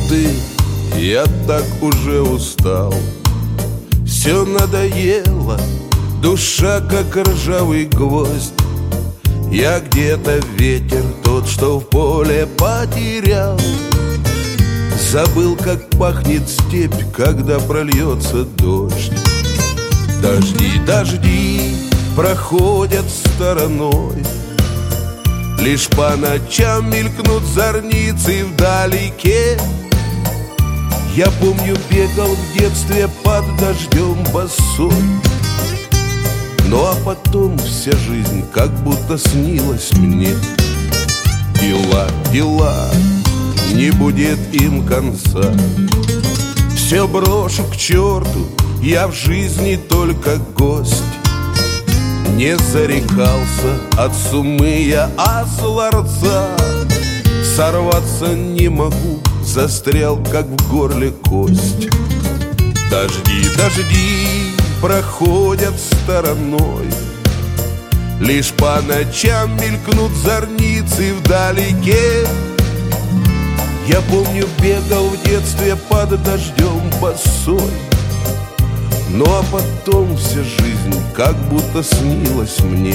работы я так уже устал. Все надоело, душа как ржавый гвоздь. Я где-то ветер тот, что в поле потерял. Забыл, как пахнет степь, когда прольется дождь. Дожди, дожди проходят стороной. Лишь по ночам мелькнут зорницы вдалеке. Я помню, бегал в детстве под дождем босой. Ну а потом вся жизнь как будто снилась мне. Дела, дела, не будет им конца. Все брошу к черту, я в жизни только гость. Не зарекался от сумы я осларца. Сорваться не могу, застрял, как в горле кость. Дожди, дожди проходят стороной. Лишь по ночам мелькнут зорницы вдалеке. Я помню, бегал в детстве под дождем босой. Ну а потом вся жизнь как будто снилась мне.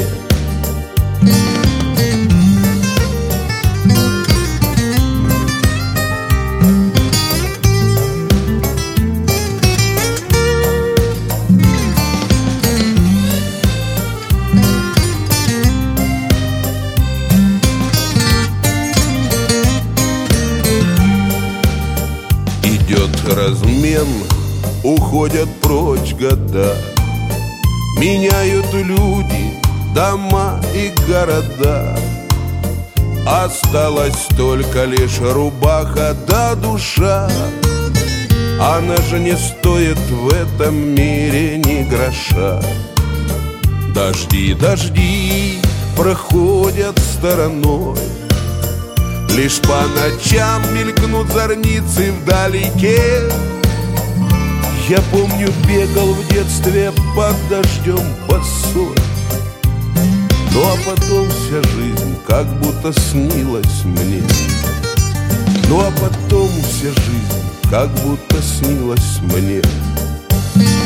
Идет размен, уходят прочь года. Меняют люди дома и города. Осталась только лишь рубаха да душа. Она же не стоит в этом мире ни гроша. Дожди, дожди проходят стороной. Лишь по ночам мелькнут зорницы вдалеке. Я помню, бегал в детстве под дождем босой. Ну а потом вся жизнь как будто снилась мне. Ну а потом вся жизнь как будто снилась мне.